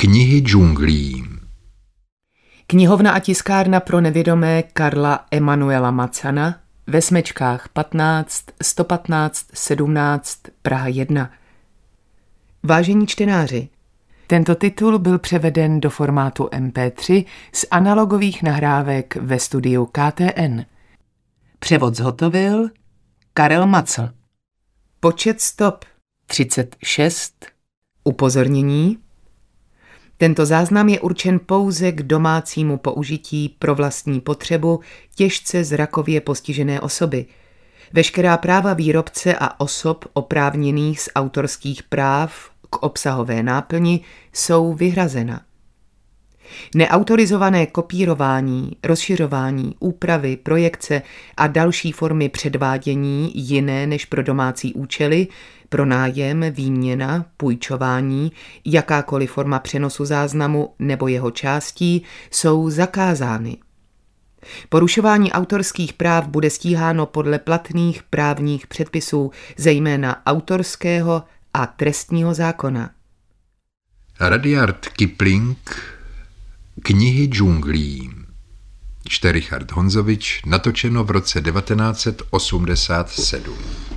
Knihy džunglí. Knihovna a tiskárna pro nevědomé Karla Emanuela Macana ve Smečkách 15 115 17 Praha 1. Vážení čtenáři, tento titul byl převeden do formátu MP3 z analogových nahrávek ve studiu KTN. Převod zhotovil Karel Macl. Počet stop 36. Upozornění. Tento záznam je určen pouze k domácímu použití pro vlastní potřebu těžce zrakově postižené osoby. Veškerá práva výrobce a osob oprávněných z autorských práv k obsahové náplni jsou vyhrazena. Neautorizované kopírování, rozšiřování, úpravy, projekce a další formy předvádění jiné než pro domácí účely, pronájem, výměna, půjčování, jakákoliv forma přenosu záznamu nebo jeho částí jsou zakázány. Porušování autorských práv bude stíháno podle platných právních předpisů, zejména autorského a trestního zákona. Rudyard Kipling, Knihy džunglí. Čte Richard Honzovič, natočeno v roce 1987.